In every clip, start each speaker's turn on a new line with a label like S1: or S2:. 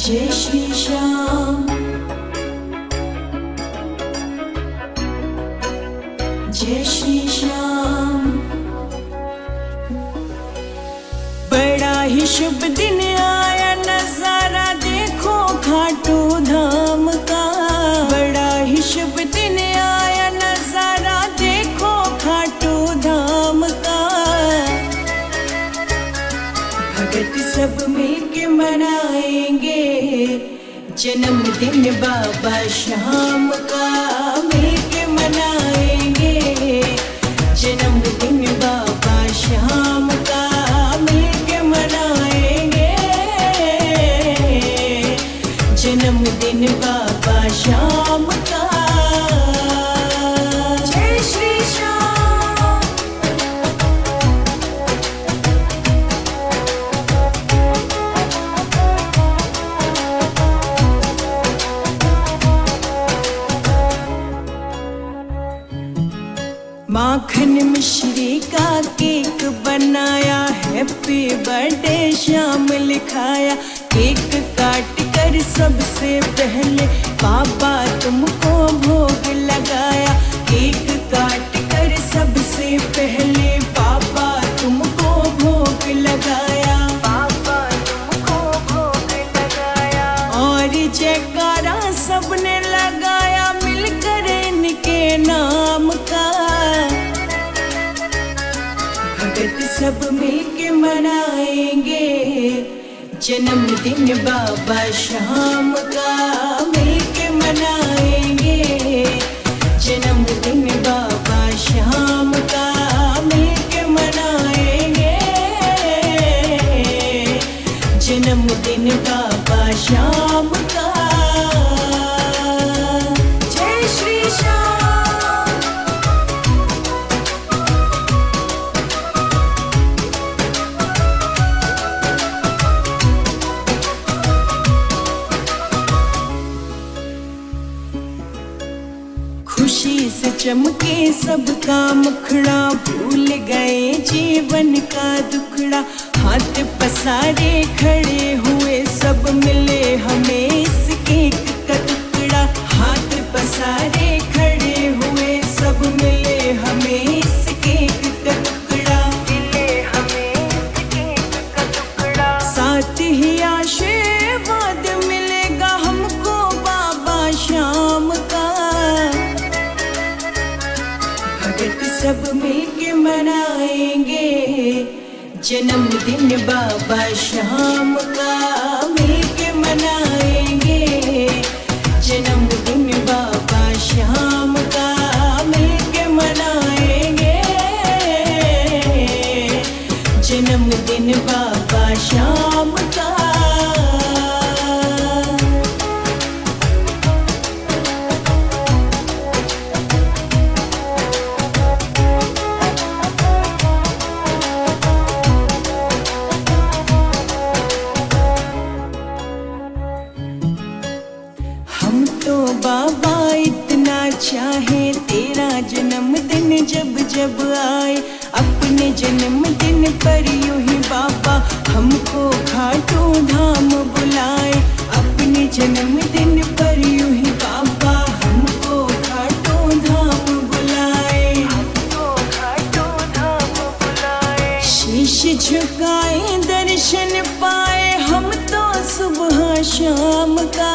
S1: जय श्री श्याम, जय श्री श्याम। बड़ा ही शुभ दिन आया, नजारा देखो खाटू धाम का। बड़ा ही शुभ दिन आया, नजारा देखो खाटू धाम का। भगत सब मिलके मनाएंगे जन्मदिन बाबा श्याम का। मिलके मनाएंगे जन्मदिन बाबा श्याम का। मिलके मनाएंगे जन्मदिन बाबा श्याम का। जय श्री श्याम। माखन मिश्री का केक बनाया, हैप्पी बर्थडे श्याम लिखाया। केक काट कर सबसे पहले बाबा तुमको भोग लगाया। केक काट कर सबसे पहले बाबा तुमको भोग लगाया। बाबा तुमको भोग लगाया। और जयकारा सबने लगाया मिलकर इनके नाम का। भगत सब मिलके मनाएंगे जन्मदिन बाबा श्याम का। मिलके मनाएंगे जन्मदिन बाबा श्याम का। मिलके मनाएंगे जन्मदिन बाबा श्याम का। जय श्री श्याम। खुशी से चमके सबका मुखड़ा, भूल गए जीवन का दुखड़ा। हाथ पसारे खड़े हुए सब मिले हमें इस केक का टुकड़ा। हाथ पसारे खड़े हुए सब मिले हमें इस केक का टुकड़ा। मिले हमें इस केक का टुकड़ा। साथ ही आशीर्वाद मिलेगा हमको बाबा श्याम का। भगत सब मिलके मनाएंगे जन्मदिन बाबा श्याम का। मिलके मनाएंगे जन्मदिन बाबा श्याम का। मिलके मनाएंगे जन्मदिन बाबा श्याम का। हम तो बाबा इतना चाहे तेरा जन्मदिन जब जब आए। अपने जन्मदिन पर यूं ही बाबा हमको खाटू धाम बुलाए। अपने जन्मदिन पर यूं ही बाबा हमको खाटू धाम बुलाए। हमको खाटू धाम बुलाए। शीश झुकाए दर्शन पाए हम तो सुबह शाम का।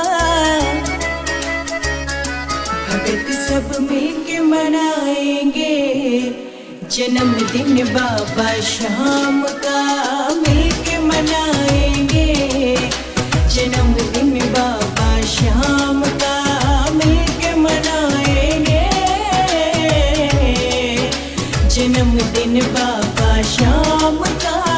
S1: भगत सब मिलके मनाएंगे जन्मदिन बाबा श्याम का। मिलके मनाएंगे जन्मदिन बाबा श्याम का। मिलके मनाएंगे जन्मदिन बाबा श्याम का।